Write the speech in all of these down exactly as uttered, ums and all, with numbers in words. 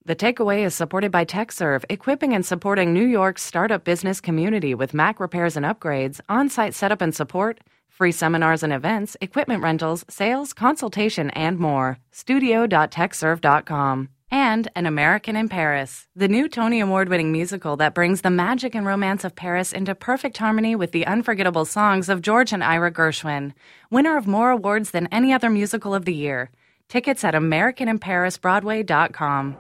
The Takeaway is supported by TechServe, equipping and supporting New York's startup business community with Mac repairs and upgrades, on-site setup and support, free seminars and events, equipment rentals, sales, consultation, and more. studio dot tech serve dot com. And An American in Paris, the new Tony Award-winning musical that brings the magic and romance of Paris into perfect harmony with the unforgettable songs of George and Ira Gershwin, winner of more awards than any other musical of the year. Tickets at american in paris broadway dot com.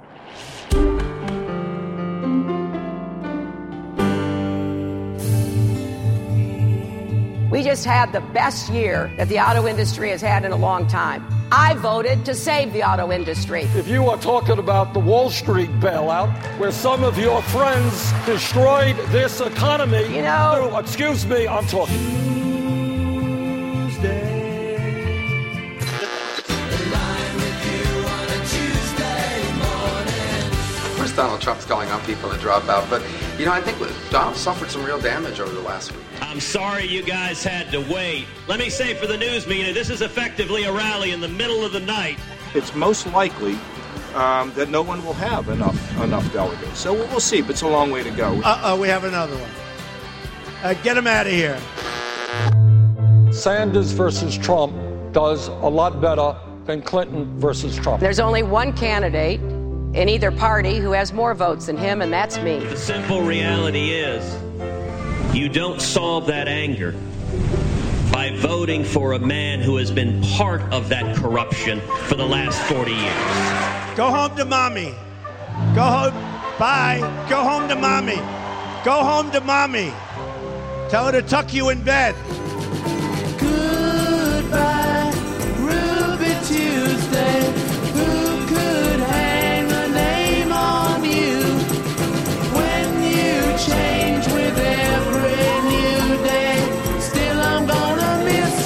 We just had the best year that the auto industry has had in a long time. I voted to save the auto industry. If you are talking about the Wall Street bailout, where some of your friends destroyed this economy, you know, oh, excuse me, I'm talking. Tuesday. Donald Trump's calling on people to drop out, but you know, I think Donald suffered some real damage over the last week. I'm sorry you guys had to wait. Let me say for the news media, this is effectively a rally in the middle of the night. It's most likely um, that no one will have enough enough delegates. So we'll see, but it's a long way to go. Uh-oh, we have another one. Uh, get him out of here. Sanders versus Trump does a lot better than Clinton versus Trump. There's only one candidate in either party who has more votes than him, and that's me. The simple reality is you don't solve that anger by voting for a man who has been part of that corruption for the last forty years. Go home to mommy. Go home. Bye. Go home to mommy. Go home to mommy. Tell her to tuck you in bed. Goodbye, Ruby Tuesday. Who could hang a name on you when you change with every new day? Still, I'm gonna miss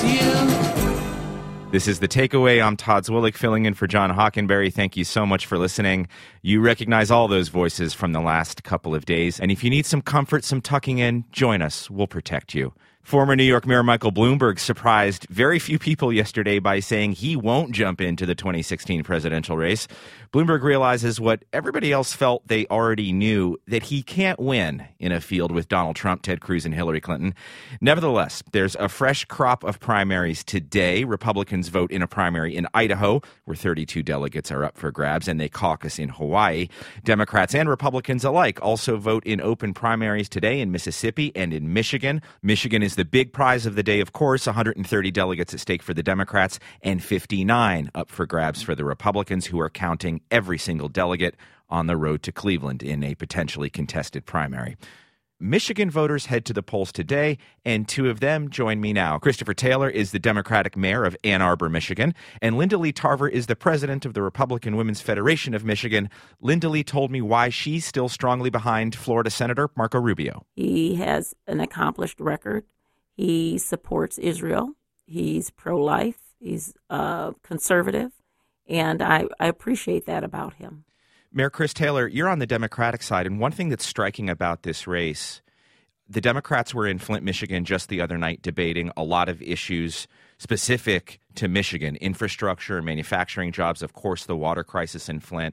you. This is The Takeaway. I'm Todd Zwillich filling in for John Hockenberry. Thank you so much for listening. You recognize all those voices from the last couple of days. And if you need some comfort, some tucking in, join us. We'll protect you. Former New York Mayor Michael Bloomberg surprised very few people yesterday by saying he won't jump into the twenty sixteen presidential race. Bloomberg realizes what everybody else felt they already knew, that he can't win in a field with Donald Trump, Ted Cruz, and Hillary Clinton. Nevertheless, there's a fresh crop of primaries today. Republicans vote in a primary in Idaho, where thirty-two delegates are up for grabs, and they caucus in Hawaii. Democrats and Republicans alike also vote in open primaries today in Mississippi and in Michigan. Michigan is the big prize of the day, of course, one hundred thirty delegates at stake for the Democrats and fifty-nine up for grabs for the Republicans, who are counting every single delegate on the road to Cleveland in a potentially contested primary. Michigan voters head to the polls today, and two of them join me now. Christopher Taylor is the Democratic mayor of Ann Arbor, Michigan, and Linda Lee Tarver is the president of the Republican Women's Federation of Michigan. Linda Lee told me why she's still strongly behind Florida Senator Marco Rubio. He has an accomplished record. He supports Israel. He's pro-life. He's uh, conservative. And I, I appreciate that about him. Mayor Chris Taylor, you're on the Democratic side. And one thing that's striking about this race, the Democrats were in Flint, Michigan just the other night debating a lot of issues specific to Michigan, infrastructure, manufacturing jobs, of course, the water crisis in Flint.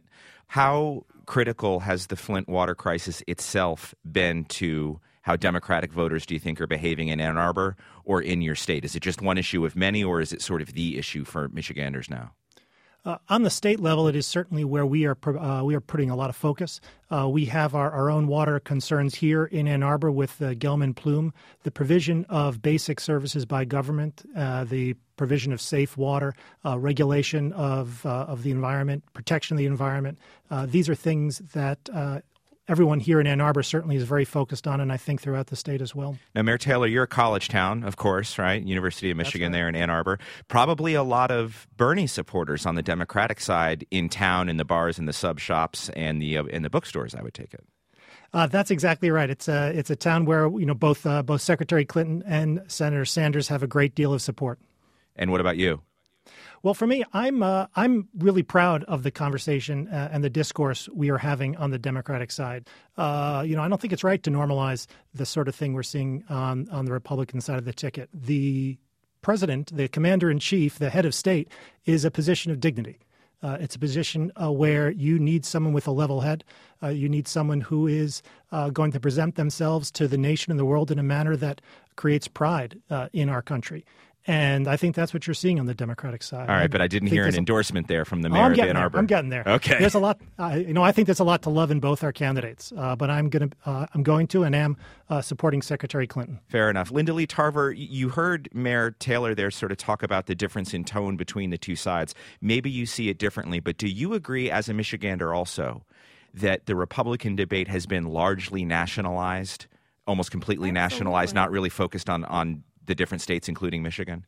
How critical has the Flint water crisis itself been to how Democratic voters, do you think, are behaving in Ann Arbor or in your state? Is it just one issue of many, or is it sort of the issue for Michiganders now? Uh, on the state level, it is certainly where we are uh, we are putting a lot of focus. Uh, we have our, our own water concerns here in Ann Arbor with uh, Gelman Plume, the provision of basic services by government, uh, the provision of safe water, uh, regulation of uh, of the environment, protection of the environment. Uh, these are things that uh, everyone here in Ann Arbor certainly is very focused on, and I think throughout the state as well. Now, Mayor Taylor, you're a college town, of course, right? University of Michigan right. There in Ann Arbor. Probably a lot of Bernie supporters on the Democratic side in town, in the bars and the sub shops and the uh, in the bookstores, I would take it. Uh, that's exactly right. It's a it's a town where you know both uh, both Secretary Clinton and Senator Sanders have a great deal of support. And what about you? Well, for me, I'm uh, I'm really proud of the conversation uh, and the discourse we are having on the Democratic side. Uh, you know, I don't think it's right to normalize the sort of thing we're seeing on, on the Republican side of the ticket. The president, the commander-in-chief, the head of state, is a position of dignity. Uh, it's a position uh, where you need someone with a level head. Uh, you need someone who is uh, going to present themselves to the nation and the world in a manner that creates pride uh, in our country. And I think that's what you're seeing on the Democratic side. All right, but I didn't hear an a, endorsement there from the oh, mayor I'm of getting Ann there. Arbor. I'm getting there. Okay. There's a lot. Uh, you know, I think there's a lot to love in both our candidates. Uh, but I'm going to, uh, I'm going to, and am uh, supporting Secretary Clinton. Fair enough. Linda Lee Tarver, you heard Mayor Taylor there sort of talk about the difference in tone between the two sides. Maybe you see it differently, but do you agree, as a Michigander also, that the Republican debate has been largely nationalized, almost completely Absolutely. nationalized, not really focused on on the different states, including Michigan?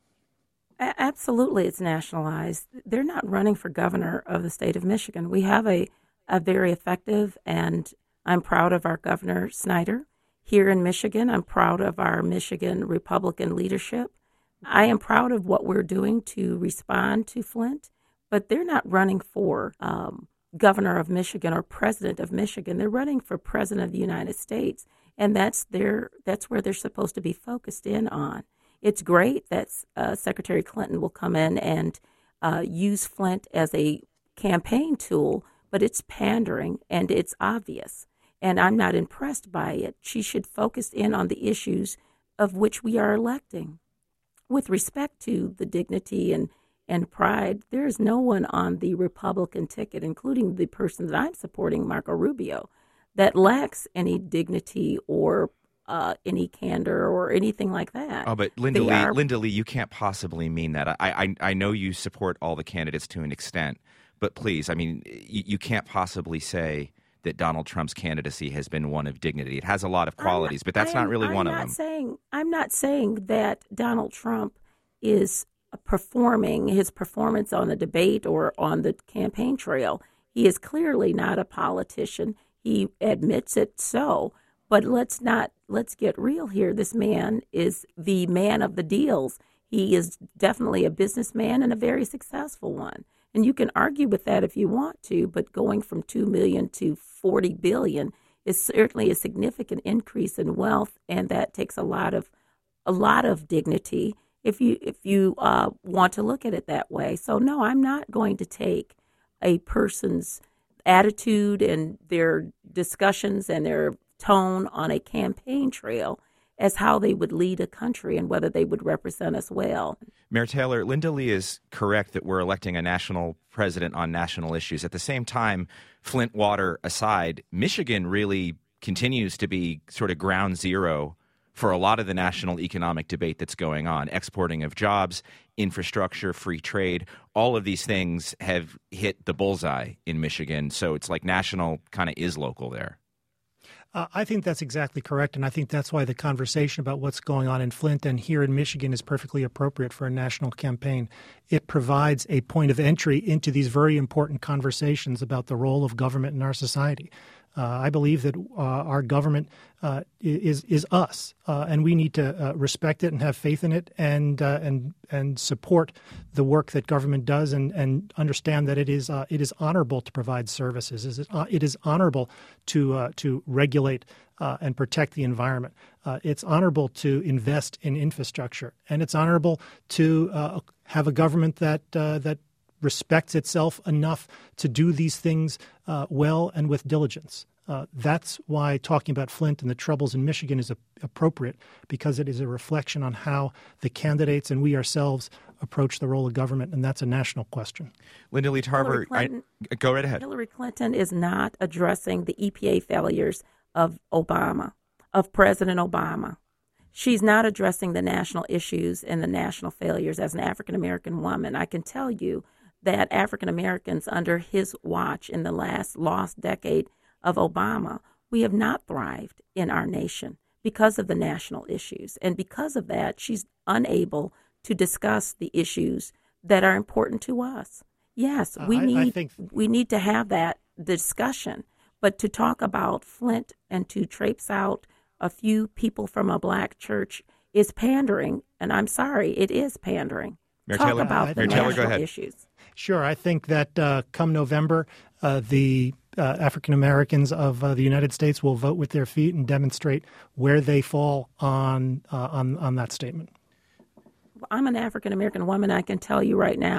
Absolutely, it's nationalized. They're not running for governor of the state of Michigan. We have a, a very effective, and I'm proud of our Governor Snyder here in Michigan. I'm proud of our Michigan Republican leadership. I am proud of what we're doing to respond to Flint, but they're not running for um, governor of Michigan or president of Michigan. They're running for president of the United States, and that's their that's where they're supposed to be focused in on. It's great that uh, Secretary Clinton will come in and uh, use Flint as a campaign tool, but it's pandering and it's obvious. And I'm not impressed by it. She should focus in on the issues of which we are electing. With respect to the dignity and, and pride, there is no one on the Republican ticket, including the person that I'm supporting, Marco Rubio, that lacks any dignity or Uh, any candor or anything like that. Oh, but Linda They Lee, are- Linda Lee, you can't possibly mean that. I, I, I know you support all the candidates to an extent, but please, I mean, you, you can't possibly say that Donald Trump's candidacy has been one of dignity. It has a lot of qualities, not, but that's I am, not really I'm one not of them. Saying, I'm not saying that Donald Trump is performing his performance on the debate or on the campaign trail. He is clearly not a politician. He admits it so. But let's not, let's get real here. This man is the man of the deals. He is definitely a businessman and a very successful one. And you can argue with that if you want to, but going from two million to forty billion is certainly a significant increase in wealth, and that takes a lot of, a lot of dignity if you, if you uh, want to look at it that way. So no, I'm not going to take a person's attitude and their discussions and their tone on a campaign trail as how they would lead a country and whether they would represent us well. Mayor Taylor, Linda Lee is correct that we're electing a national president on national issues. At the same time, Flint water aside, Michigan really continues to be sort of ground zero for a lot of the national economic debate that's going on. Exporting of jobs, infrastructure, free trade, all of these things have hit the bullseye in Michigan. So it's like national kind of is local there. Uh, I think that's exactly correct, and I think that's why the conversation about what's going on in Flint and here in Michigan is perfectly appropriate for a national campaign. It provides a point of entry into these very important conversations about the role of government in our society. Uh, I believe that uh, our government uh, is is us, uh, and we need to uh, respect it and have faith in it, and uh, and and support the work that government does, and, and understand that it is uh, it is honorable to provide services. Is it, uh, it is honorable to uh, to regulate uh, and protect the environment. Uh, it's honorable to invest in infrastructure, and it's honorable to uh, have a government that uh, that. respects itself enough to do these things uh, well and with diligence. Uh, that's why talking about Flint and the troubles in Michigan is a- appropriate, because it is a reflection on how the candidates and we ourselves approach the role of government, and that's a national question. Linda Lee Tarver, I, go right ahead. Hillary Clinton is not addressing the E P A failures of Obama, of President Obama. She's not addressing the national issues and the national failures. As an African-American woman, I can tell you that African Americans under his watch in the last lost decade of Obama, we have not thrived in our nation because of the national issues. And because of that, she's unable to discuss the issues that are important to us. Yes, we Uh, I- need I think- we need to have that discussion, but to talk about Flint and to traipse out a few people from a black church is pandering, and I'm sorry, it is pandering. Mayor Talk Taylor, about the Mayor Taylor, go national ahead. issues. Sure. I think that uh, come November, uh, the uh, African Americans of uh, the United States will vote with their feet and demonstrate where they fall on uh, on on that statement. I'm an African American woman. I can tell you right now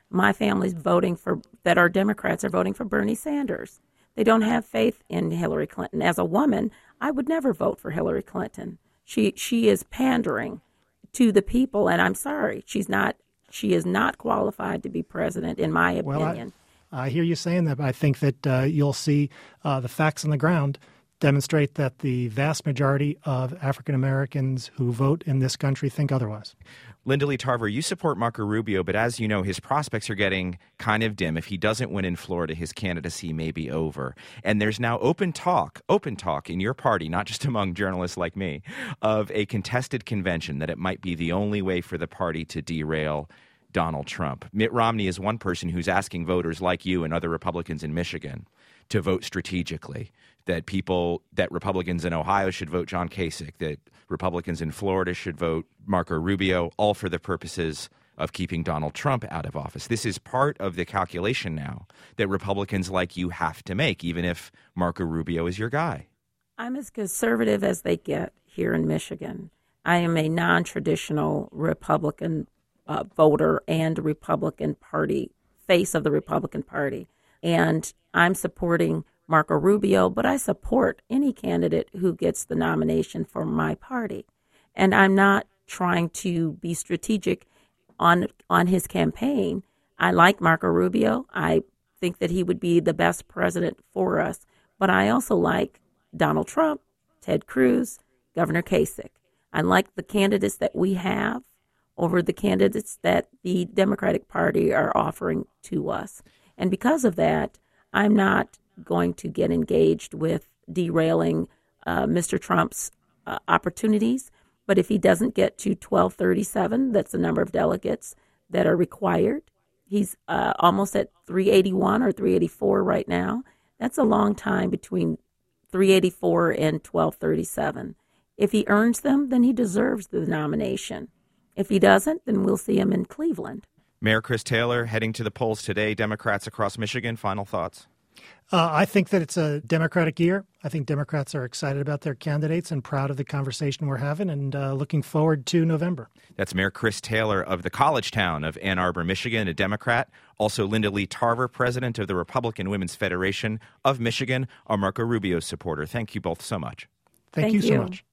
My family's voting for, that are Democrats are voting for Bernie Sanders. They don't have faith in Hillary Clinton. As a woman, I would never vote for Hillary Clinton. She she is pandering to the people, and I'm sorry, she's not. She is not qualified to be president, in my opinion. Well, I, I hear you saying that, but I think that uh, you'll see uh, the facts on the ground demonstrate that the vast majority of African Americans who vote in this country think otherwise. Linda Lee Tarver, you support Marco Rubio, but as you know, his prospects are getting kind of dim. If he doesn't win in Florida, his candidacy may be over. And there's now open talk, open talk in your party, not just among journalists like me, of a contested convention, that it might be the only way for the party to derail Donald Trump. Mitt Romney is one person who's asking voters like you and other Republicans in Michigan to vote strategically, that people, that Republicans in Ohio should vote John Kasich, that Republicans in Florida should vote Marco Rubio, all for the purposes of keeping Donald Trump out of office. This is part of the calculation now that Republicans like you have to make, even if Marco Rubio is your guy. I'm as conservative as they get here in Michigan. I am a non-traditional Republican uh, voter and Republican Party, face of the Republican Party. And I'm supporting Marco Rubio, but I support any candidate who gets the nomination for my party. And I'm not trying to be strategic on on his campaign. I like Marco Rubio. I think that he would be the best president for us. But I also like Donald Trump, Ted Cruz, Governor Kasich. I like the candidates that we have over the candidates that the Democratic Party are offering to us. And because of that, I'm not going to get engaged with derailing uh, Mister Trump's uh, opportunities. But if he doesn't get to twelve thirty-seven, that's the number of delegates that are required. He's uh, almost at three eighty-one or three eighty-four right now. That's a long time between three eighty-four and twelve thirty-seven. If he earns them, then he deserves the nomination. If he doesn't, then we'll see him in Cleveland. Mayor Chris Taylor heading to the polls today. Democrats across Michigan. Final thoughts? Uh, I think that it's a Democratic year. I think Democrats are excited about their candidates and proud of the conversation we're having, and uh, looking forward to November. That's Mayor Chris Taylor of the college town of Ann Arbor, Michigan, a Democrat. Also Linda Lee Tarver, president of the Republican Women's Federation of Michigan, a Marco Rubio supporter. Thank you both so much. Thank, Thank you, you so much.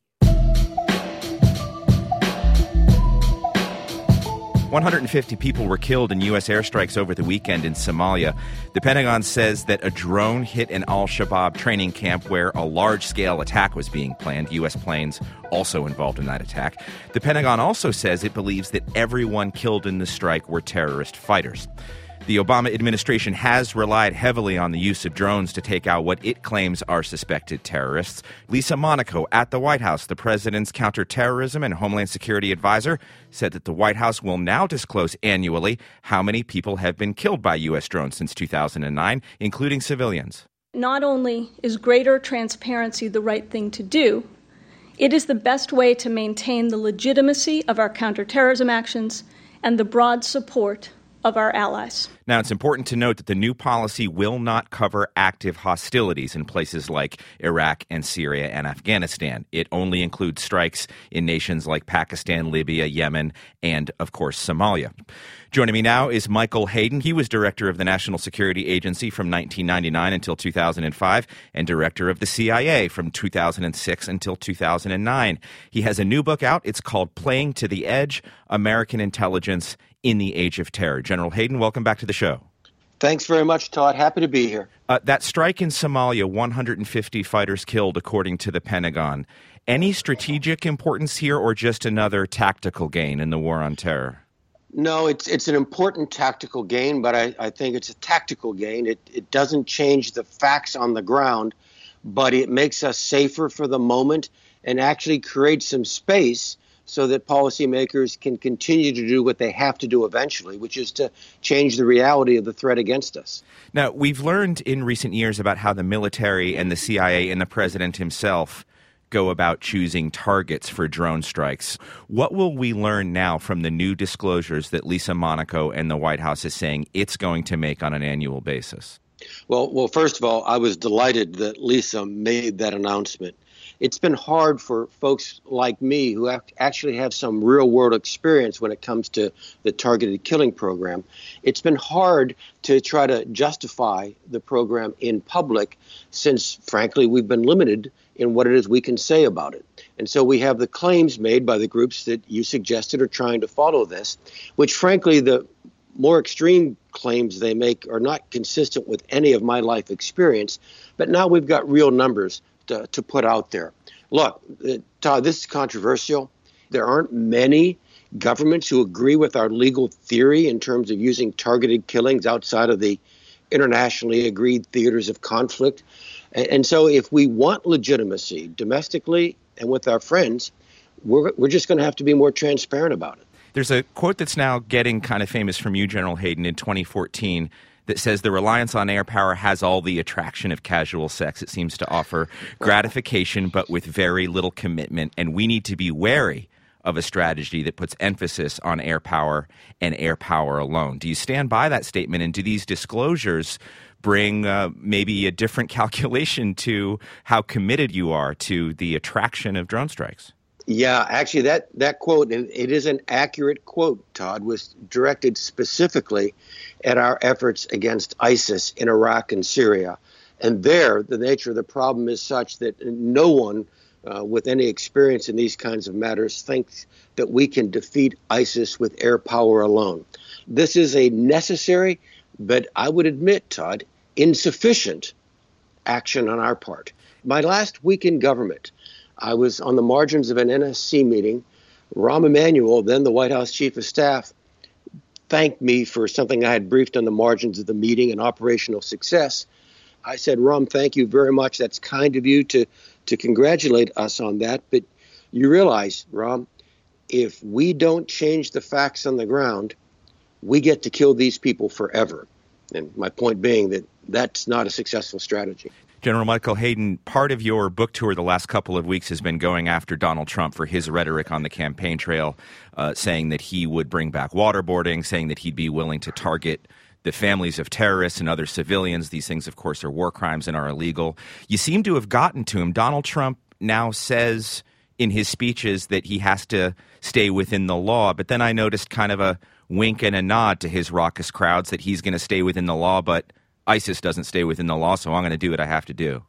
one hundred fifty people were killed in U S airstrikes over the weekend in Somalia. The Pentagon says that a drone hit an al-Shabaab training camp where a large-scale attack was being planned. U S planes also involved in that attack. The Pentagon also says it believes that everyone killed in the strike were terrorist fighters. The Obama administration has relied heavily on the use of drones to take out what it claims are suspected terrorists. Lisa Monaco at the White House, the president's counterterrorism and Homeland Security advisor, said that the White House will now disclose annually how many people have been killed by U S drones since two thousand nine, including civilians. Not only is greater transparency the right thing to do, it is the best way to maintain the legitimacy of our counterterrorism actions and the broad support of our allies. Now, it's important to note that the new policy will not cover active hostilities in places like Iraq and Syria and Afghanistan. It only includes strikes in nations like Pakistan, Libya, Yemen, and, of course, Somalia. Joining me now is Michael Hayden. He was director of the National Security Agency from nineteen ninety-nine until two thousand five and director of the C I A from two thousand six until two thousand nine. He has a new book out. It's called Playing to the Edge, American Intelligence in the Age of Terror. General Hayden, welcome back to the show. Thanks very much, Todd. Happy to be here. Uh, that strike in Somalia, one hundred fifty fighters killed, according to the Pentagon. Any strategic importance here or just another tactical gain in the war on terror? No, it's it's an important tactical gain, but I, I think it's a tactical gain. It, it doesn't change the facts on the ground, but it makes us safer for the moment and actually creates some space so that policymakers can continue to do what they have to do eventually, which is to change the reality of the threat against us. Now, we've learned in recent years about how the military and the C I A and the president himself go about choosing targets for drone strikes. What will we learn now from the new disclosures that Lisa Monaco and the White House is saying it's going to make on an annual basis? Well, well, first of all, I was delighted that Lisa made that announcement. It's been hard for folks like me who actually have some real-world experience when it comes to the targeted killing program. It's been hard to try to justify the program in public since, frankly, we've been limited in what it is we can say about it. And so we have the claims made by the groups that you suggested are trying to follow this, which, frankly, the more extreme claims they make are not consistent with any of my life experience. But now we've got real numbers to, to put out there. Look, uh, Todd, this is controversial. There aren't many governments who agree with our legal theory in terms of using targeted killings outside of the internationally agreed theaters of conflict. And, and so if we want legitimacy domestically and with our friends, we're, we're just going to have to be more transparent about it. There's a quote that's now getting kind of famous from you, General Hayden, in twenty fourteen that says the reliance on air power has all the attraction of casual sex. It seems to offer gratification, but with very little commitment. And we need to be wary of a strategy that puts emphasis on air power and air power alone. Do you stand by that statement? And do these disclosures bring uh, maybe a different calculation to how committed you are to the attraction of drone strikes? Yeah, actually, that, that quote, and it is an accurate quote, Todd, was directed specifically at our efforts against ISIS in Iraq and Syria. And there, the nature of the problem is such that no one uh, with any experience in these kinds of matters thinks that we can defeat ISIS with air power alone. This is a necessary, but I would admit, Todd, insufficient action on our part. My last week in government, I was on the margins of an N S C meeting. Rahm Emanuel, then the White House Chief of Staff, thanked me for something I had briefed on the margins of the meeting and operational success. I said, Rahm, thank you very much. That's kind of you to, to congratulate us on that. But you realize, Rahm, if we don't change the facts on the ground, we get to kill these people forever. And my point being that that's not a successful strategy. General Michael Hayden, part of your book tour the last couple of weeks has been going after Donald Trump for his rhetoric on the campaign trail, uh, saying that he would bring back waterboarding, saying that he'd be willing to target the families of terrorists and other civilians. These things, of course, are war crimes and are illegal. You seem to have gotten to him. Donald Trump now says in his speeches that he has to stay within the law, but then I noticed kind of a wink and a nod to his raucous crowds that he's going to stay within the law, but ISIS doesn't stay within the law, so I'm going to do what I have to do.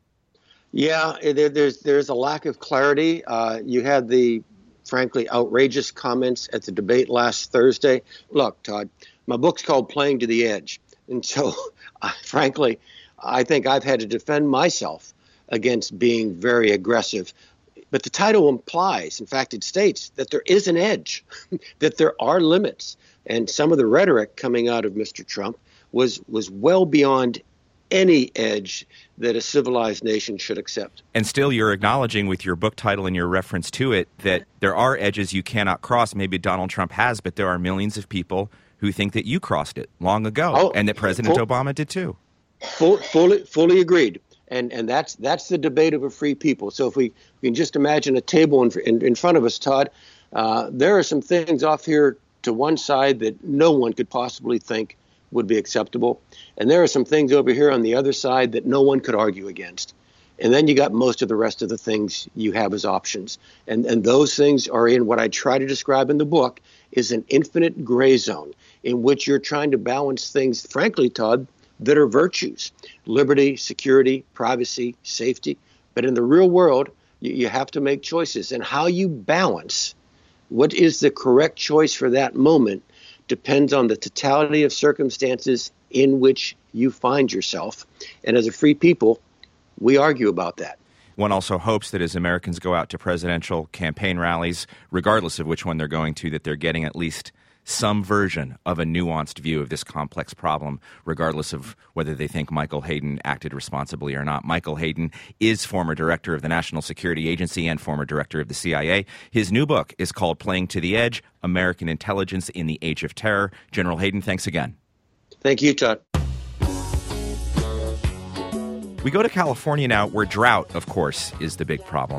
Yeah, there, there's there's a lack of clarity. Uh, you had the, frankly, outrageous comments at the debate last Thursday. Look, Todd, my book's called Playing to the Edge. And so, uh, frankly, I think I've had to defend myself against being very aggressive. But the title implies, in fact, it states that there is an edge, that there are limits. And some of the rhetoric coming out of Mister Trump was was well beyond any edge that a civilized nation should accept. And still you're acknowledging with your book title and your reference to it that there are edges you cannot cross. Maybe Donald Trump has, but there are millions of people who think that you crossed it long ago, oh, and that President full, Obama did too. Full, fully, fully agreed. And and that's that's the debate of a free people. So if we, we can just imagine a table in, in, in front of us, Todd, uh, there are some things off here to one side that no one could possibly think would be acceptable. And there are some things over here on the other side that no one could argue against. And then you got most of the rest of the things you have as options. And and those things are in what I try to describe in the book is an infinite gray zone in which you're trying to balance things, frankly, Todd, that are virtues: liberty, security, privacy, safety. But in the real world, you, you have to make choices. And how you balance what is the correct choice for that moment depends on the totality of circumstances in which you find yourself. And as a free people, we argue about that. One also hopes that as Americans go out to presidential campaign rallies, regardless of which one they're going to, that they're getting at least some version of a nuanced view of this complex problem, regardless of whether they think Michael Hayden acted responsibly or not. Michael Hayden is former director of the National Security Agency and former director of the C I A. His new book is called Playing to the Edge: American Intelligence in the Age of Terror. General Hayden, thanks again. Thank you, Todd. We go to California now, where drought, of course, is the big problem.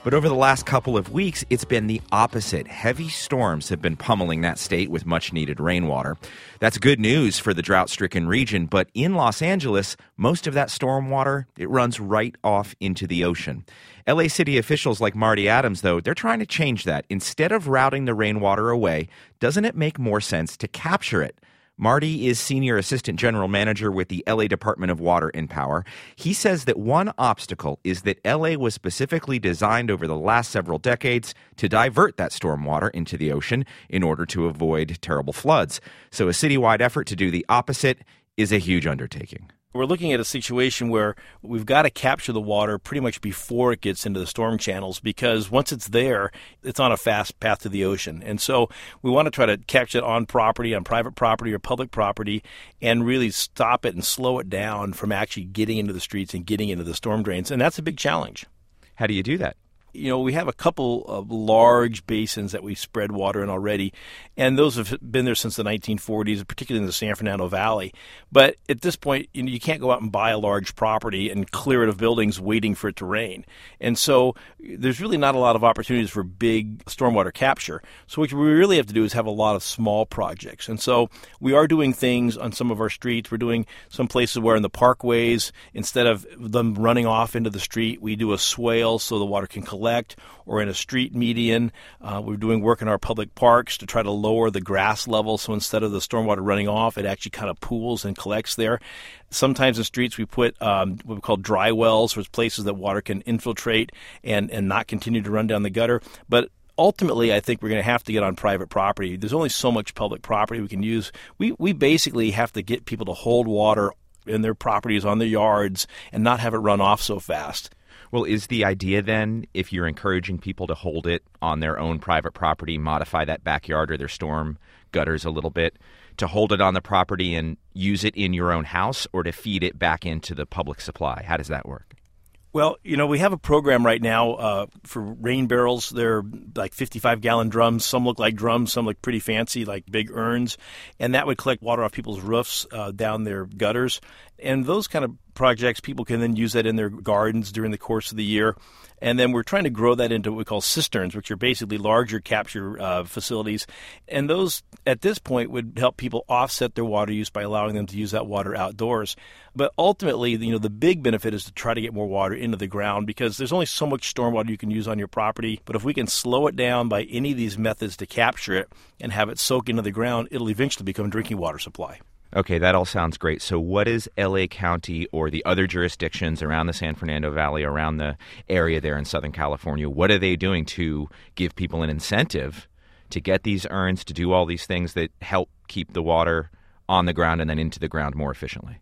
But over the last couple of weeks, it's been the opposite. Heavy storms have been pummeling that state with much-needed rainwater. That's good news for the drought-stricken region, but in Los Angeles, most of that storm water, it runs right off into the ocean. L A city officials like Marty Adams, though, they're trying to change that. Instead of routing the rainwater away, doesn't it make more sense to capture it? Marty is Senior Assistant General Manager with the L A Department of Water and Power. He says that one obstacle is that L A was specifically designed over the last several decades to divert that stormwater into the ocean in order to avoid terrible floods. So a citywide effort to do the opposite is a huge undertaking. We're looking at a situation where we've got to capture the water pretty much before it gets into the storm channels, because once it's there, it's on a fast path to the ocean. And so we want to try to capture it on property, on private property or public property, and really stop it and slow it down from actually getting into the streets and getting into the storm drains. And that's a big challenge. How do you do that? You know, we have a couple of large basins that we spread water in already, and those have been there since the nineteen forties, particularly in the San Fernando Valley. But at this point, you know, you can't go out and buy a large property and clear it of buildings waiting for it to rain. And so there's really not a lot of opportunities for big stormwater capture. So what we really have to do is have a lot of small projects. And so we are doing things on some of our streets. We're doing some places where in the parkways, instead of them running off into the street, we do a swale so the water can collect. Or in a street median. Uh, we're doing work in our public parks to try to lower the grass level, so instead of the stormwater running off, it actually kind of pools and collects there. Sometimes in streets we put um, what we call dry wells, which are places that water can infiltrate and, and not continue to run down the gutter. But ultimately, I think we're going to have to get on private property. There's only so much public property we can use. We, we basically have to get people to hold water in their properties, on their yards, and not have it run off so fast. Well, is the idea then, if you're encouraging people to hold it on their own private property, modify that backyard or their storm gutters a little bit, to hold it on the property and use it in your own house, or to feed it back into the public supply? How does that work? Well, you know, we have a program right now uh, for rain barrels. They're like fifty-five gallon drums. Some look like drums. Some look pretty fancy, like big urns. And that would collect water off people's roofs, uh, down their gutters. And those kind of projects, people can then use that in their gardens during the course of the year. And then we're trying to grow that into what we call cisterns, which are basically larger capture uh, facilities. And those, at this point, would help people offset their water use by allowing them to use that water outdoors. But ultimately, you know, the big benefit is to try to get more water into the ground, because there's only so much stormwater you can use on your property. But if we can slow it down by any of these methods to capture it and have it soak into the ground, it'll eventually become a drinking water supply. Okay, that all sounds great. So what is L A County or the other jurisdictions around the San Fernando Valley, around the area there in Southern California, what are they doing to give people an incentive to get these urns, to do all these things that help keep the water on the ground and then into the ground more efficiently?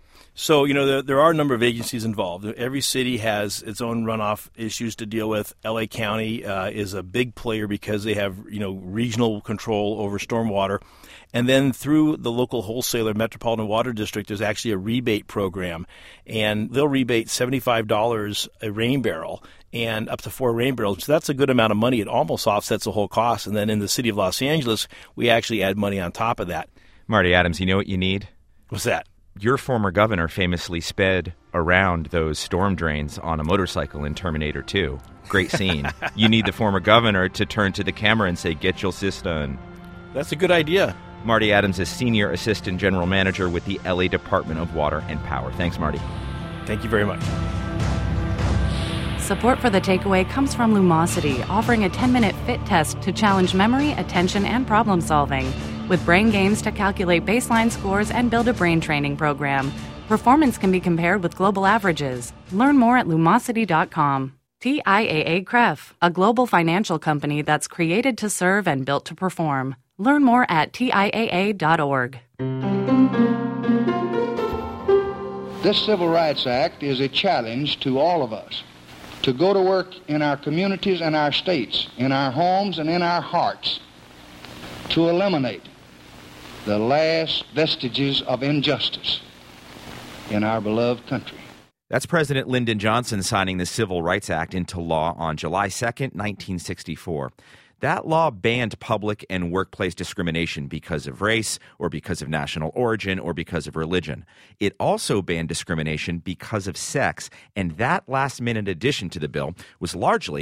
So, you know, there, there are a number of agencies involved. Every city has its own runoff issues to deal with. L A County uh, is a big player because they have, you know, regional control over stormwater. And then through the local wholesaler Metropolitan Water District, there's actually a rebate program. And they'll rebate seventy-five dollars a rain barrel and up to four rain barrels. So that's a good amount of money. It almost offsets the whole cost. And then in the city of Los Angeles, we actually add money on top of that. Marty Adams, you know what you need? What's that? Your former governor famously sped around those storm drains on a motorcycle in Terminator two. Great scene. You need the former governor to turn to the camera and say, "Get your sis done." That's a good idea. Marty Adams is Senior Assistant General Manager with the L A Department of Water and Power. Thanks, Marty. Thank you very much. Support for The Takeaway comes from Lumosity, offering a ten-minute fit test to challenge memory, attention, and problem solving. With brain games to calculate baseline scores and build a brain training program. Performance can be compared with global averages. Learn more at lumosity dot com. T I A A C R E F, a global financial company that's created to serve and built to perform. Learn more at T I A A dot org. This Civil Rights Act is a challenge to all of us to go to work in our communities and our states, in our homes and in our hearts, to eliminate the last vestiges of injustice in our beloved country. That's President Lyndon Johnson signing the Civil Rights Act into law on July second, nineteen sixty-four. That law banned public and workplace discrimination because of race or because of national origin or because of religion. It also banned discrimination because of sex, and that last-minute addition to the bill was largely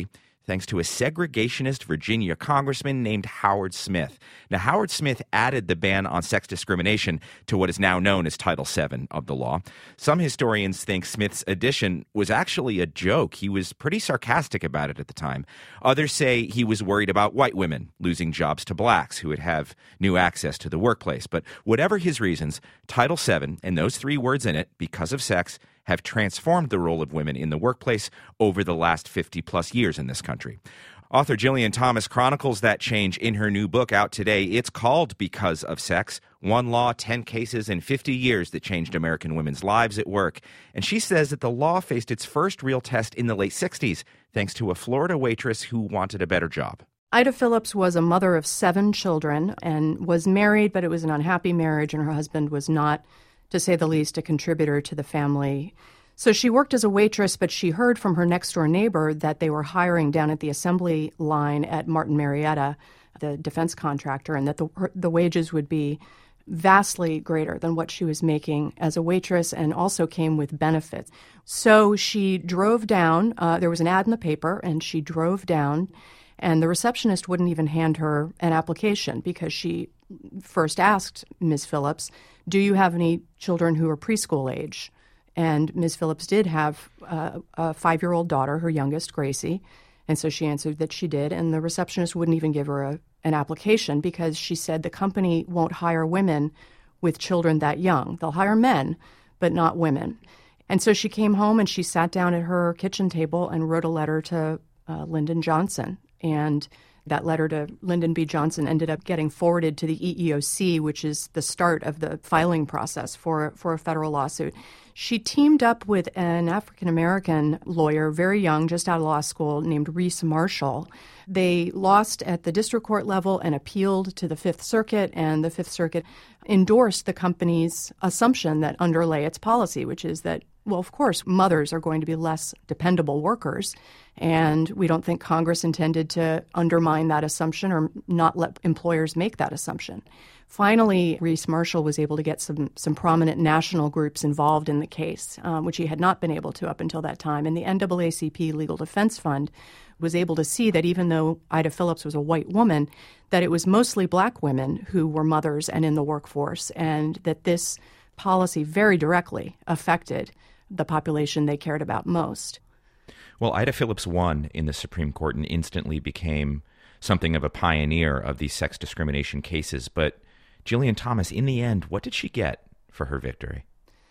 thanks to a segregationist Virginia congressman named Howard Smith. Now, Howard Smith added the ban on sex discrimination to what is now known as Title seven of the law. Some historians think Smith's addition was actually a joke. He was pretty sarcastic about it at the time. Others say he was worried about white women losing jobs to blacks who would have new access to the workplace. But whatever his reasons, Title seven and those three words in it, because of sex, have transformed the role of women in the workplace over the last fifty plus years in this country. Author Gillian Thomas chronicles that change in her new book out today. It's called Because of Sex, One Law, ten Cases, and fifty Years That Changed American Women's Lives at Work. And she says that the law faced its first real test in the late sixties, thanks to a Florida waitress who wanted a better job. Ida Phillips was a mother of seven children and was married, but it was an unhappy marriage, and her husband was not, to say the least, a contributor to the family. So she worked as a waitress, but she heard from her next-door neighbor that they were hiring down at the assembly line at Martin Marietta, the defense contractor, and that the, the wages would be vastly greater than what she was making as a waitress, and also came with benefits. So she drove down. Uh, there was an ad in the paper, and she drove down, and the receptionist wouldn't even hand her an application because she first asked Miz Phillips, do you have any children who are preschool age? And Miz Phillips did have uh, a five-year-old daughter, her youngest, Gracie, and so she answered that she did, and the receptionist wouldn't even give her a, an application because she said the company won't hire women with children that young. They'll hire men, but not women. And so she came home and she sat down at her kitchen table and wrote a letter to uh, Lyndon Johnson, and that letter to Lyndon B. Johnson ended up getting forwarded to the E E O C, which is the start of the filing process for, for a federal lawsuit. She teamed up with an African-American lawyer, very young, just out of law school, named Reese Marshall. They lost at the district court level and appealed to the Fifth Circuit, and the Fifth Circuit endorsed the company's assumption that underlay its policy, which is that, well, of course, mothers are going to be less dependable workers, and we don't think Congress intended to undermine that assumption or not let employers make that assumption. Finally, Reese Marshall was able to get some some prominent national groups involved in the case, um, which he had not been able to up until that time. And the N double A C P Legal Defense Fund was able to see that even though Ida Phillips was a white woman, that it was mostly black women who were mothers and in the workforce, and that this policy very directly affected the population they cared about most. Well, Ida Phillips won in the Supreme Court and instantly became something of a pioneer of these sex discrimination cases. But Gillian Thomas, in the end, what did she get for her victory?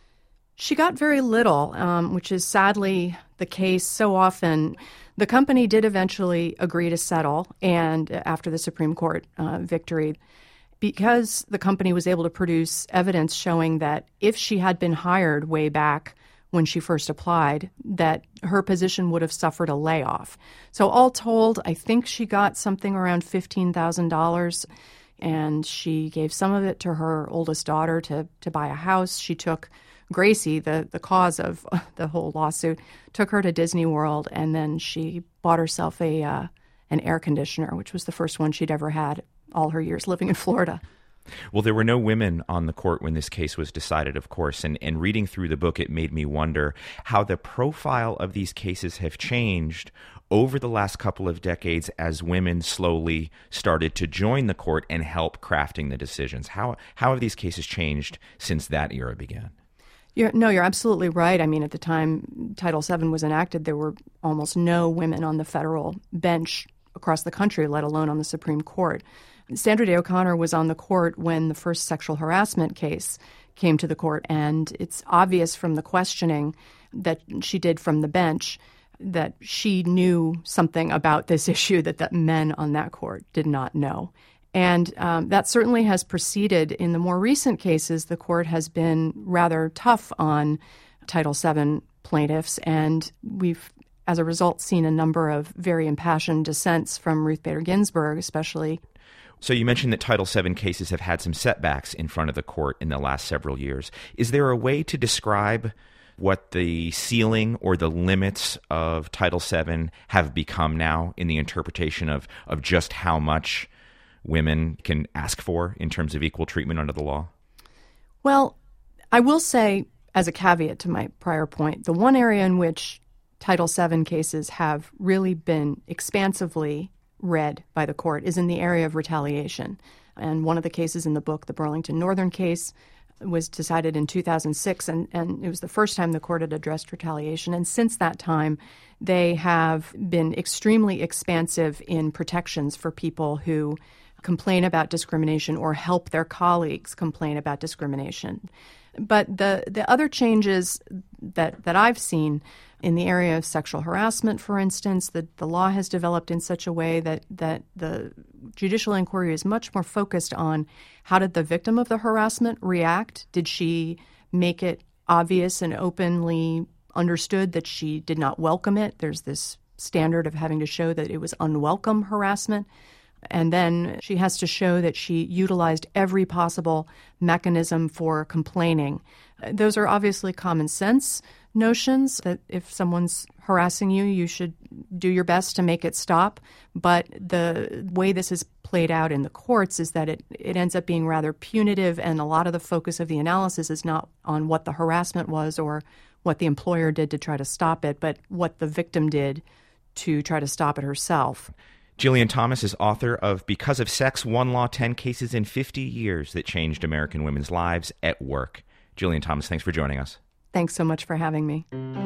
She got very little, um, which is sadly the case so often. The company did eventually agree to settle, and after the Supreme Court uh, victory, because the company was able to produce evidence showing that if she had been hired way back when she first applied, that her position would have suffered a layoff. So all told, I think she got something around fifteen thousand dollars, and she gave some of it to her oldest daughter to, to buy a house. She took Gracie, the, the cause of the whole lawsuit, took her to Disney World, and then she bought herself a uh, an air conditioner, which was the first one she'd ever had all her years living in Florida. Well, there were no women on the court when this case was decided, of course, and, and reading through the book, it made me wonder how the profile of these cases have changed over the last couple of decades as women slowly started to join the court and help crafting the decisions. How how have these cases changed since that era began? You're, no, you're absolutely right. I mean, at the time Title seven was enacted, there were almost no women on the federal bench across the country, let alone on the Supreme Court. Sandra Day O'Connor was on the court when the first sexual harassment case came to the court, and it's obvious from the questioning that she did from the bench that she knew something about this issue that the men on that court did not know. And um, that certainly has proceeded. In the more recent cases, the court has been rather tough on Title seven plaintiffs, and we've, as a result, seen a number of very impassioned dissents from Ruth Bader Ginsburg, especially. So you mentioned that Title seven cases have had some setbacks in front of the court in the last several years. Is there a way to describe what the ceiling or the limits of Title seven have become now in the interpretation of, of just how much women can ask for in terms of equal treatment under the law? Well, I will say, as a caveat to my prior point, the one area in which Title seven cases have really been expansively read by the court is in the area of retaliation. And one of the cases in the book, the Burlington Northern case, was decided in two thousand six, and, and it was the first time the court had addressed retaliation. And since that time, they have been extremely expansive in protections for people who complain about discrimination or help their colleagues complain about discrimination. But the, the other changes that, that I've seen in the area of sexual harassment, for instance, the, the law has developed in such a way that, that the judicial inquiry is much more focused on how did the victim of the harassment react? Did she make it obvious and openly understood that she did not welcome it? There's this standard of having to show that it was unwelcome harassment. And then she has to show that she utilized every possible mechanism for complaining. Those are obviously common sense notions that if someone's harassing you, you should do your best to make it stop. But the way this is played out in the courts is that it, it ends up being rather punitive, and a lot of the focus of the analysis is not on what the harassment was or what the employer did to try to stop it, but what the victim did to try to stop it herself. Jillian Thomas is author of Because of Sex, One Law, ten Cases in fifty years That Changed American Women's Lives at Work. Jillian Thomas, thanks for joining us. Thanks so much for having me.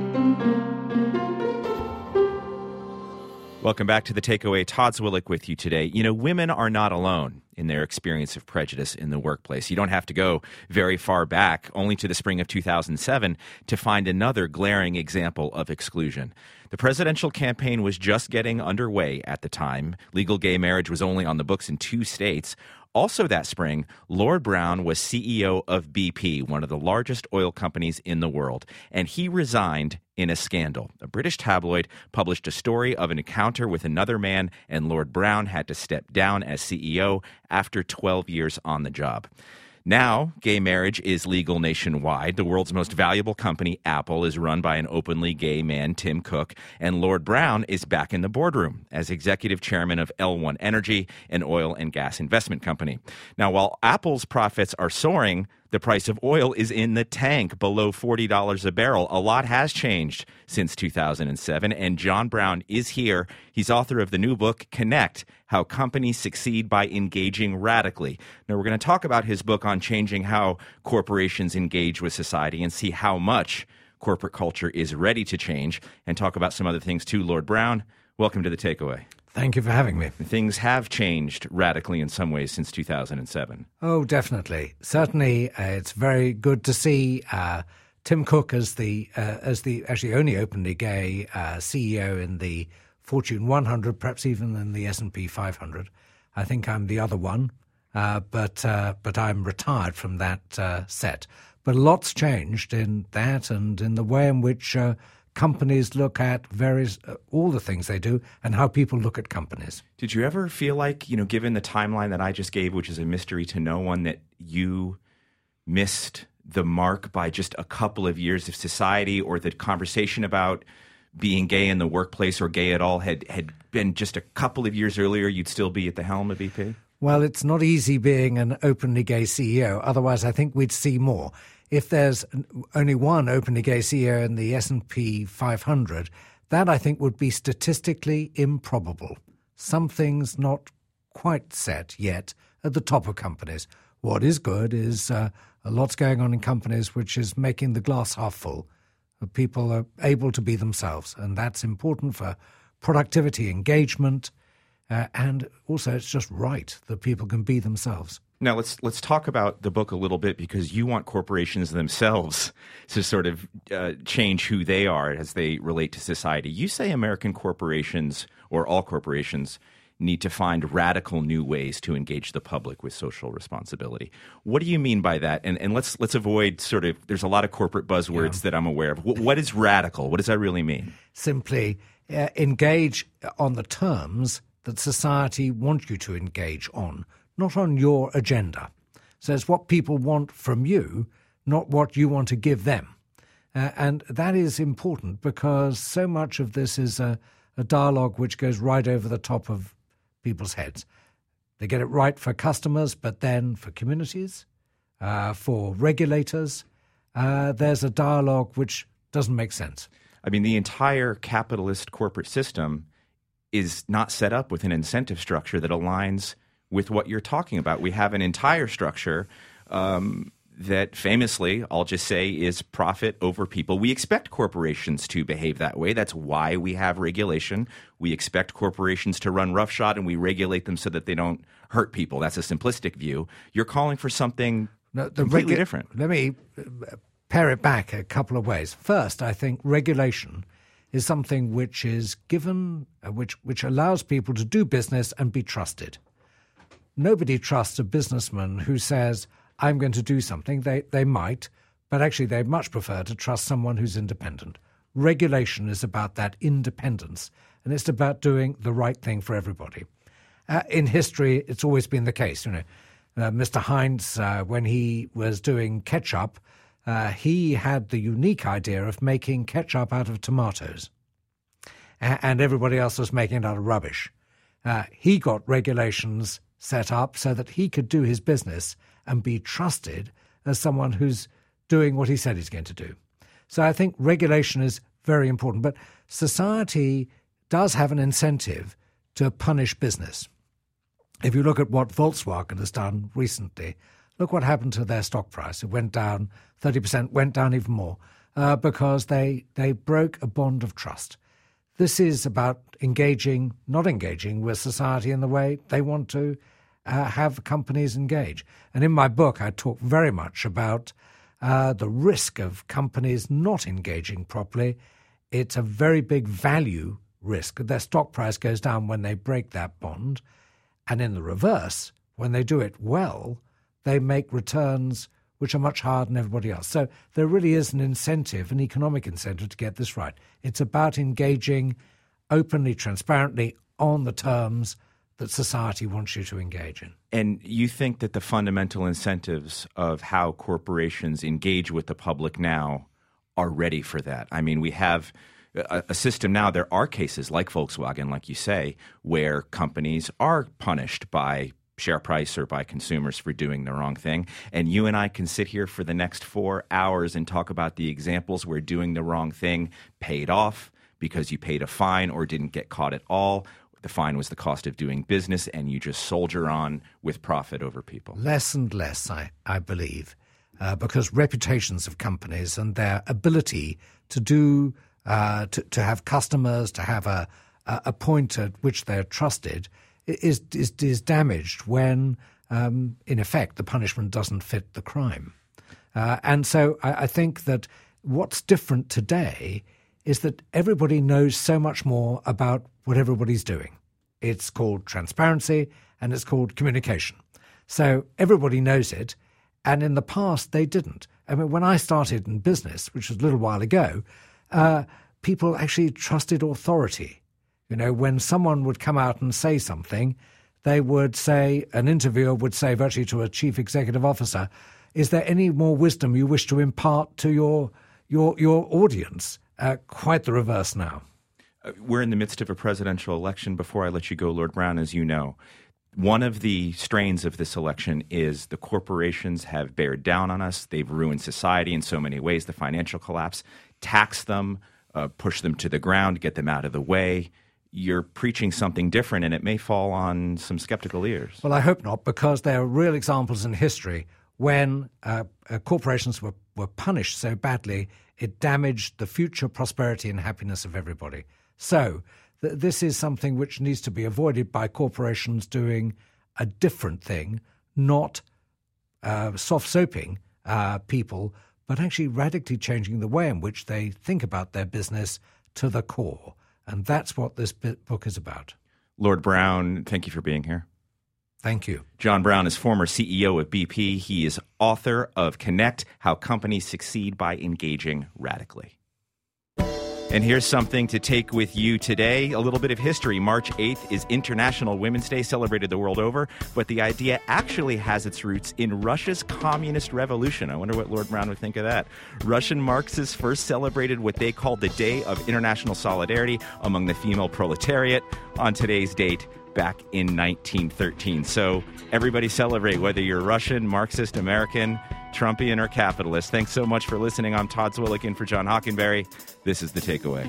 Welcome back to The Takeaway. Todd Zwillich with you today. You know, women are not alone in their experience of prejudice in the workplace. You don't have to go very far back, only to the spring of two thousand seven, to find another glaring example of exclusion. The presidential campaign was just getting underway at the time. Legal gay marriage was only on the books in two states. Also that spring, Lord Browne was C E O of B P, one of the largest oil companies in the world, and he resigned in a scandal. A British tabloid published a story of an encounter with another man, and Lord Browne had to step down as C E O after twelve years on the job. Now, gay marriage is legal nationwide. The world's most valuable company, Apple, is run by an openly gay man, Tim Cook, and Lord Browne is back in the boardroom as executive chairman of L one Energy, an oil and gas investment company. Now, while Apple's profits are soaring, the price of oil is in the tank, below forty dollars a barrel. A lot has changed since two thousand seven, and John Browne is here. He's author of the new book, Connect, How Companies Succeed by Engaging Radically. Now, we're going to talk about his book on changing how corporations engage with society and see how much corporate culture is ready to change, and talk about some other things too. Lord Browne, welcome to The Takeaway. Thank you for having me. Things have changed radically in some ways since two thousand seven. Oh, definitely. Certainly, uh, it's very good to see uh, Tim Cook as the uh, as the actually only openly gay uh, C E O in the Fortune one hundred, perhaps even in the S and P five hundred. I think I'm the other one, uh, but uh, but I'm retired from that uh, set. But lots changed in that and in the way in which uh, companies look at various, uh, all the things they do and how people look at companies. Did you ever feel like, you know, given the timeline that I just gave, which is a mystery to no one, that you missed the mark by just a couple of years of society, or the conversation about being gay in the workplace or gay at all had, had been just a couple of years earlier, you'd still be at the helm of B P? Well, it's not easy being an openly gay C E O. Otherwise, I think we'd see more. If there's only one openly gay C E O in the S and P five hundred, that I think would be statistically improbable. Something's not quite set yet at the top of companies. What is good is uh, a lot's going on in companies which is making the glass half full. People are able to be themselves, and that's important for productivity, engagement, uh, and also it's just right that people can be themselves. Now, let's let's talk about the book a little bit, because you want corporations themselves to sort of uh, change who they are as they relate to society. You say American corporations, or all corporations, need to find radical new ways to engage the public with social responsibility. What do you mean by that? And and let's let's avoid sort of, there's a lot of corporate buzzwords yeah. that I'm aware of. What, what is radical? What does that really mean? Simply uh, engage on the terms that society wants you to engage on, not on your agenda. So it's what people want from you, not what you want to give them. Uh, and that is important, because so much of this is a, a dialogue which goes right over the top of people's heads. They get it right for customers, but then for communities, uh, for regulators, uh, there's a dialogue which doesn't make sense. I mean, the entire capitalist corporate system is not set up with an incentive structure that aligns with what you're talking about. We have an entire structure um, that famously, I'll just say, is profit over people. We expect corporations to behave that way. That's why we have regulation. We expect corporations to run roughshod, and we regulate them so that they don't hurt people. That's a simplistic view. You're calling for something no, the completely regu- different. Let me pare it back a couple of ways. First, I think regulation is something which is given, uh, which which allows people to do business and be trusted. Nobody trusts a businessman who says, I'm going to do something. They they might, but actually they much prefer to trust someone who's independent. Regulation is about that independence, and it's about doing the right thing for everybody. Uh, in history, it's always been the case. You know, uh, Mister Heinz, uh, when he was doing ketchup, uh, he had the unique idea of making ketchup out of tomatoes, a- and everybody else was making it out of rubbish. Uh, he got regulations set up so that he could do his business and be trusted as someone who's doing what he said he's going to do. So I think regulation is very important. But society does have an incentive to punish business. If you look at what Volkswagen has done recently, look what happened to their stock price. It went down thirty percent, went down even more, uh, because they, they broke a bond of trust. This is about engaging, not engaging with society in the way they want to uh, have companies engage. And in my book, I talk very much about uh, the risk of companies not engaging properly. It's a very big value risk. Their stock price goes down when they break that bond. And in the reverse, when they do it well, they make returns which are much higher than everybody else. So there really is an incentive, an economic incentive to get this right. It's about engaging openly, transparently on the terms that society wants you to engage in. And you think that the fundamental incentives of how corporations engage with the public now are ready for that? I mean, we have a, a system now. There are cases like Volkswagen, like you say, where companies are punished by share price or by consumers for doing the wrong thing. And you and I can sit here for the next four hours and talk about the examples where doing the wrong thing paid off because you paid a fine or didn't get caught at all. The fine was the cost of doing business, and you just soldier on with profit over people. Less and less, I, I believe, uh, because reputations of companies and their ability to do, uh, to, to have customers, to have a, a point at which they're trusted, Is, is is damaged when, um, in effect, the punishment doesn't fit the crime. Uh, and so I, I think that what's different today is that everybody knows so much more about what everybody's doing. It's called transparency and it's called communication. So everybody knows it, and in the past they didn't. I mean, when I started in business, which was a little while ago, uh, people actually trusted authority. You know, when someone would come out and say something, they would say, an interviewer would say virtually to a chief executive officer, is there any more wisdom you wish to impart to your your your audience? Uh, quite the reverse now. Uh, we're in the midst of a presidential election. Before I let you go, Lord Browne, as you know, one of the strains of this election is the corporations have bared down on us. They've ruined society in so many ways, the financial collapse. Tax them, uh, push them to the ground, get them out of the way. You're preaching something different, and it may fall on some skeptical ears. Well, I hope not, because there are real examples in history when uh, uh, corporations were, were punished so badly it damaged the future prosperity and happiness of everybody. So th- this is something which needs to be avoided by corporations doing a different thing, not uh, soft-soaping uh, people, but actually radically changing the way in which they think about their business to the core. And that's what this book is about. Lord Browne, thank you for being here. Thank you. John Browne is former C E O of B P. He is author of Connect, How Companies Succeed by Engaging Radically. And here's something to take with you today. A little bit of history. March eighth is International Women's Day, celebrated the world over. But the idea actually has its roots in Russia's communist revolution. I wonder what Lord Browne would think of that. Russian Marxists first celebrated what they called the Day of International Solidarity among the female proletariat. On today's date, back in nineteen thirteen. So everybody celebrate, whether you're Russian, Marxist, American, Trumpian, or capitalist. Thanks so much for listening. I'm Todd Zwillich in for John Hockenberry. This is The Takeaway.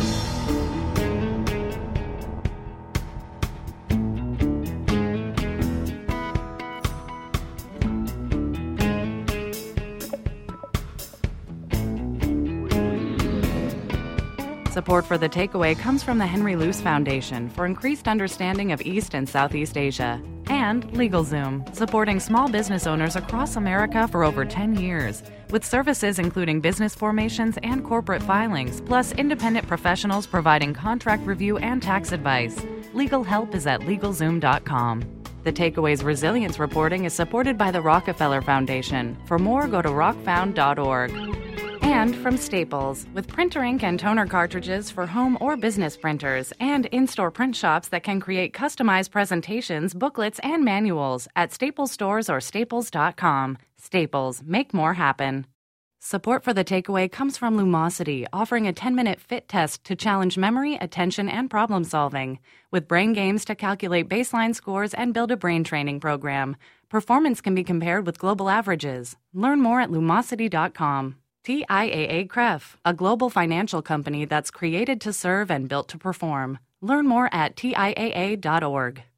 Support for The Takeaway comes from the Henry Luce Foundation for increased understanding of East and Southeast Asia, and LegalZoom, supporting small business owners across America for over ten years, with services including business formations and corporate filings, plus independent professionals providing contract review and tax advice. Legal help is at LegalZoom dot com. The Takeaway's resilience reporting is supported by the Rockefeller Foundation. For more, go to rock found dot org. And from Staples, with printer ink and toner cartridges for home or business printers, and in-store print shops that can create customized presentations, booklets, and manuals at Staples stores or staples dot com. Staples, make more happen. Support for The Takeaway comes from Lumosity, offering a ten-minute fit test to challenge memory, attention, and problem-solving, with brain games to calculate baseline scores and build a brain training program. Performance can be compared with global averages. Learn more at lumosity dot com. T I A A C R E F, a global financial company that's created to serve and built to perform. Learn more at T I A A dot org.